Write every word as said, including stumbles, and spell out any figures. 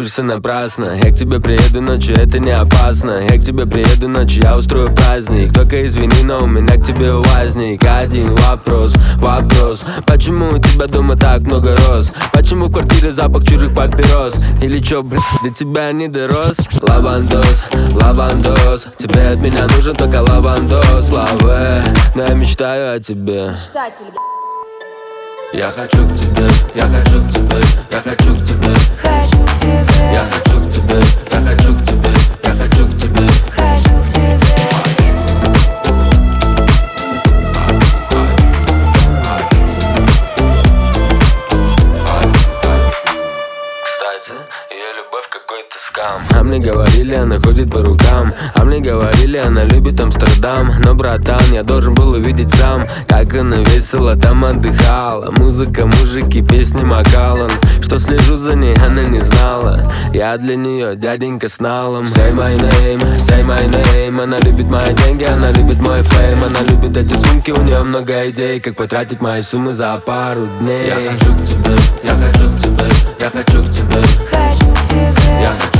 волнуешься напрасно. Я к тебе приеду ночью, это не опасно. Я к тебе приеду ночью, я устрою праздник. Только извини, но у меня к тебе возник один вопрос, вопрос. Почему у тебя дома так много роз? Почему в квартире запах чужих папирос? Или чё, блядь, до тебя не дорос? Лавандос, лавандос, тебе от меня нужен только лавандос. Лаве, но я мечтаю о тебе. Мечтатель, Я хочу к тебе, я хочу к тебе, я хочу к тебе. Хочу к тебе, Я хочу к тебе, я хочу к тебе, я хочу к тебе. хочу к тебе. Кстати, ее любовь какой-то скам. А мне говорили, она ходит по рукам. А мне говорили, она любит Амстердам. Но, братан, я должен был увидеть сам, как она весело там отдыхала. Музыка, мужики, песни Макалан. Что слежу за ней, она не знала. Я для нее дяденька с налом. Say my name, say my name. Она любит мои деньги, она любит мой фейм. Она любит эти сумки, у нее много идей, как потратить мои суммы за пару дней. Я хочу к тебе, я хочу к тебе, я хочу к тебе. Хочу к тебе, Я хочу